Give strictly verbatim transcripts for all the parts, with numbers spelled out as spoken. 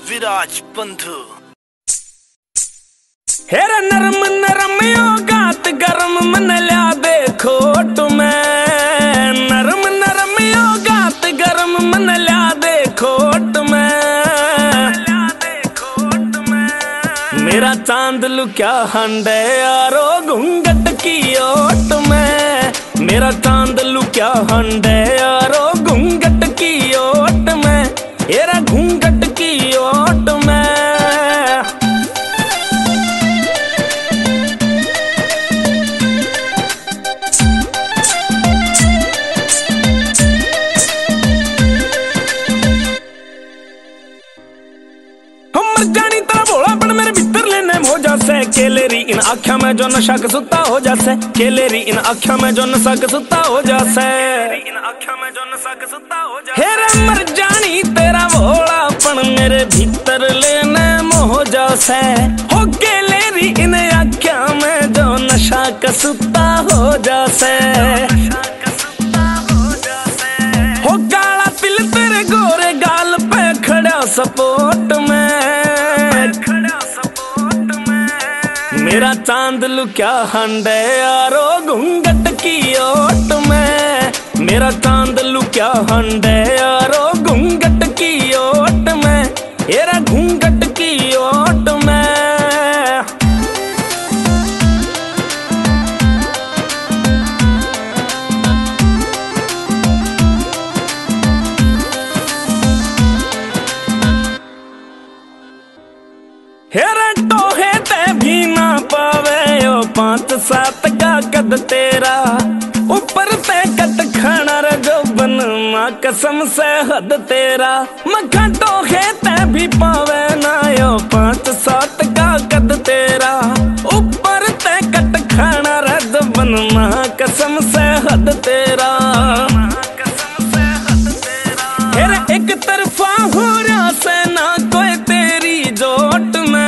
विराज बंधु। हेरा नरम नरम यो गात गरम मन लिया देखो तुम्हें, नरम नरम यो गात गरम मन लिया देखो तुम्हें, मेरा चांद लुक्या हंडे यारो घूंघट की ओट में, मेरा चांद लुक्या हंडे यारो घूंघट की ओट में, हेरा घूंघट की ओट में। जानी तेरा भोलापन मेरे भीतर लेने हो जासे, केलेरी इन आँखों में जो नशा का सुता हो जासे, केलेरी इन आँखों में जो नशा का सुता हो जासे, इन आँखों में जो नशा का सुता हो जासे। हेरे मर जानी तेरा भोलापन मेरे भीतर लेने हो जासे, हो केलेरी इन आँखों में जो नशा का सुता हो जासे, हो काला तिल तेरे गोरे गाल पे खड़ा सपोर्ट में, मेरा चांद लुक्या हंडे यारो घूंघट की ओट में, मेरा चांद लुक्या हंडे यारो घूंघट की ओट में, हेरा घूंघट की ओट में। हेरा टोहे ते भी ना पावे ओ पांच सात का कद तेरा, ऊपर ते कट खाना रे जो बन माँ कसम से हद तेरा, मखा टोहे ते भी पावे ना यो पांच सात का कद तेरा, ऊपर ते कट खाना रे जो बन माँ कसम से हद तेरा, हेरा एक तरफा हो रहा से ना कोई तेरी जोट में,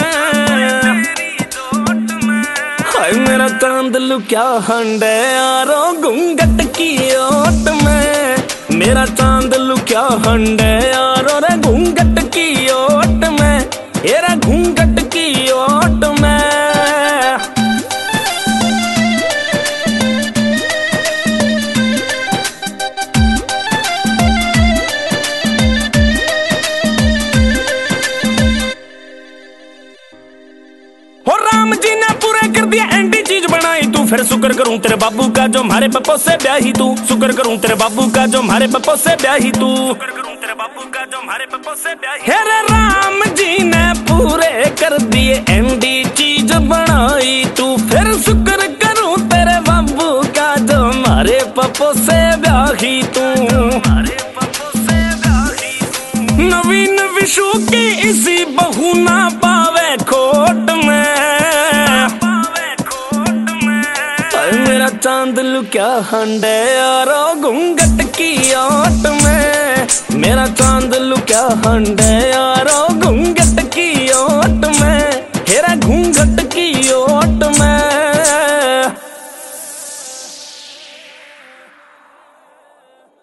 मेरा चांद लुक्या हंडे यारो घूंघट की ओट में, मेरा चांद लुक्या हंडे यारो रे घूंघट की ओट में, हेरा घूंघट की ओट में। हो राम जी ने पूरे कर दिया एंटी चीज बनाई तू, फिर शुक्र करूं तेरे बाबू का जो हमारे पप्पो से ब्याही तू, शुक्र करूं तेरे बाबू का जो हमारे पप्पो से ब्याही तू, शुक्र करूं तेरे बाबू का जो हमारे पप्पो से ब्याही। हेरे राम जी ने पूरे कर दिए एंटी चीज बनाई तू, फिर शुक्र करूं तेरे बाबू का जो हमारे पप्पो से ब्याही तू, नवीन विशु की इसी बहू ना पावे खोट में, मेरा चांद लुक्या हंडे यारो घूंघट की ओट में, मेरा चांद लुक्या हंडे।